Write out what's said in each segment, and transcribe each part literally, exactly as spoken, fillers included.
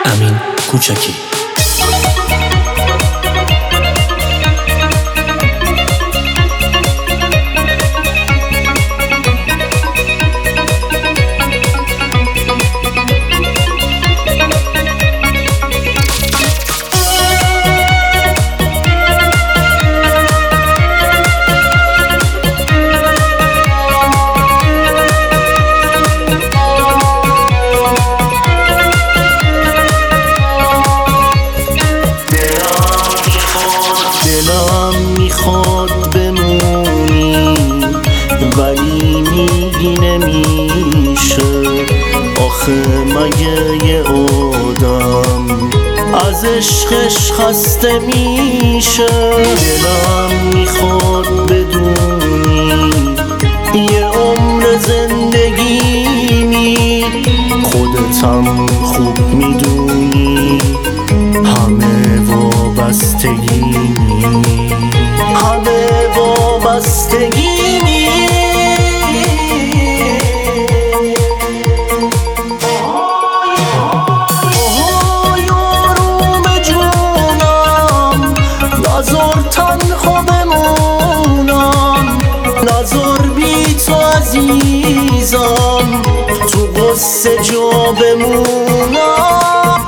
امین کوچکی. دلم میخواد بمونی ولی میگی نمیشه. آخه مگه یه آدم از عشقش خسته میشه؟ دلم میخواد بدونی یه عمر زندگیمی، خودتم خوب میدونی همه وابستگیمی، همه وابستگیمی. آهای آروم جونم، نذار تنها بمونم، نذار بی تو عزیزم تو غصه جا بمونم.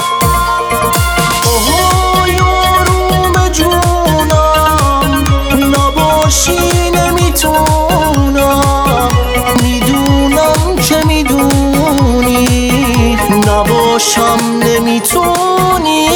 نباشم نمیتونی.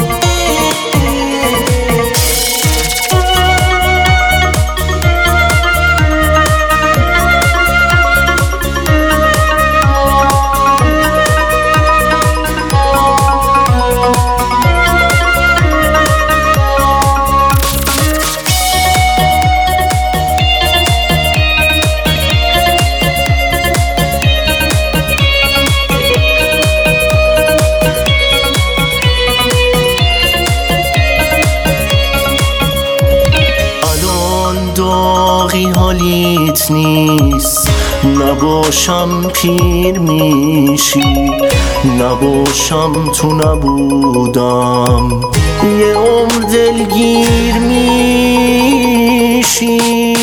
داغی حالیت نیست، نباشم پیر میشی، نباشم تو نبودم یه عمر دلگیر میشی.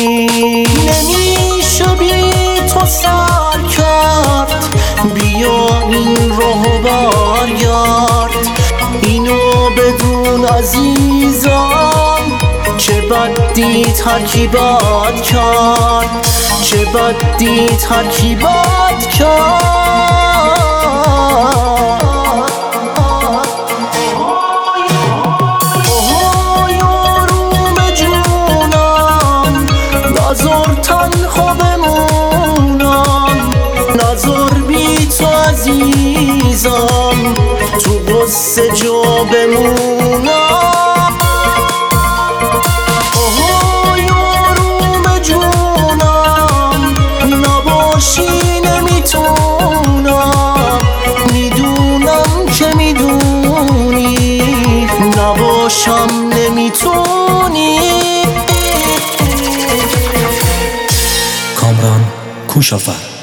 نمیشه بی تو سر کرد، بیا این راهو برگرد، اینو بدون عزیزم چه بدی ترکیبات کرد، چه بدی ترکیبات کرد. آهای آروم جونم، نذار تنها بمونم، نذار بی تو عزیزم تو غصه جا بمونم. نباشم نمیتونی. کامران کوشافر.